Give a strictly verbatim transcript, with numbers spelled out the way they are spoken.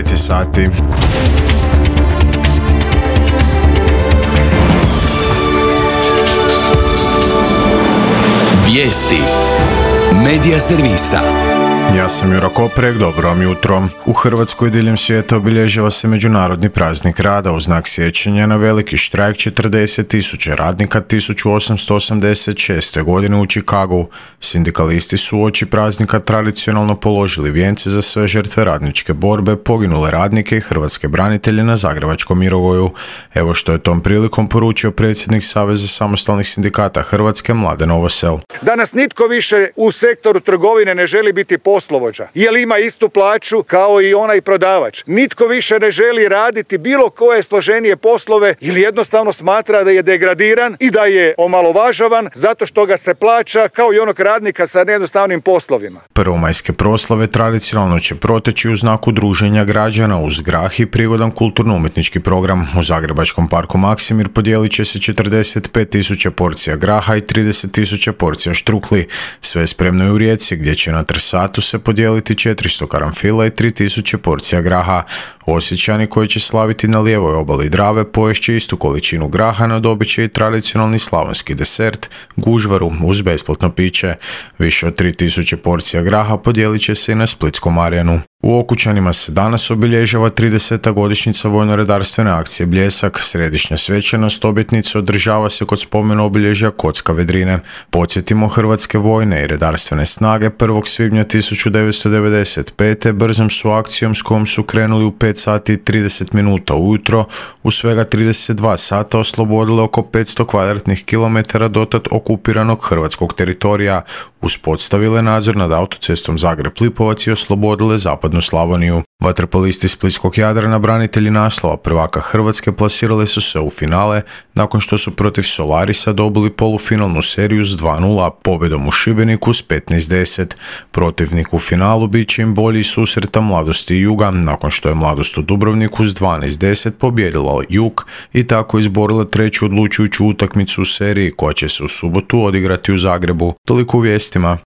devet je sati. Vijesti Medija servisa. Ja sam Juro Koprek, dobro vam jutro. U Hrvatskoj diljem svijeta obilježava se Međunarodni praznik rada u znak sjećanja na veliki štrajk četrdeset tisuća radnika tisuću osamsto osamdeset šeste. godine u Chicagu. Sindikalisti su uoči praznika tradicionalno položili vijence za sve žrtve radničke borbe, poginule radnike i hrvatske branitelje na Zagrebačkom Mirogoju. Evo što je tom prilikom poručio predsjednik Saveza samostalnih sindikata Hrvatske Mladen Novosel. Danas nitko više u sektoru trgovine ne želi biti poslovođa, jer ima istu plaću kao i onaj prodavač. Nitko više ne želi raditi bilo koje složenije poslove ili jednostavno smatra da je degradiran i da je omalovažavan zato što ga se plaća kao i onog radnika sa nejednostavnim poslovima. Prvomajske proslave tradicionalno će proteći u znaku druženja građana uz grah i prigodan kulturno-umjetnički program. U Zagrebačkom parku Maksimir podijelit će se četrdeset pet tisuća porcija graha i trideset tisuća porcija štrukli. Sve spremno je u Rijeci gdje će na Trsatu se podijeliti četiristo karanfila i tri tisuće porcija graha. Osječani koji će slaviti na lijevoj obali Drave poješće istu količinu graha, no dobit će i tradicionalni slavonski desert, gužvaru uz besplatno piće. Više od tri tisuće porcija graha podijelit će se i na Splitskom Marjanu. U Okučanima se danas obilježava trideseta godišnjica vojno-redarstvene akcije Bljesak. Središnja svečanost obljetnice održava se kod spomena obilježja Kocka Vedrine. Podsjetimo, hrvatske vojne i redarstvene snage prvog svibnja tisuću devetsto devedeset pete. brzom su akcijom s kojom su krenuli u pet sati i trideset minuta ujutro u svega trideset dva sata oslobodile oko petsto kvadratnih kilometara dotad okupiranog hrvatskog teritorija, uspostavile nadzor nad autocestom Zagreb-Lipovac i oslobodile zapadnu Slavoniju. Vaterpolisti splitskog Jadrana, branitelji naslova prvaka Hrvatske, plasirali su se u finale nakon što su protiv Solarisa dobili polufinalnu seriju s dva nula, pobjedom u Šibeniku s petnaest deset. Protivnik u finalu bit će im bolji susreta Mladosti i Juga, nakon što je Mladost u Dubrovniku s dvanaest deset pobjedila Jug i tako izborila treću odlučujuću utakmicu u seriji koja će se u subotu odigrati u Zagrebu. Toliko u vijestima.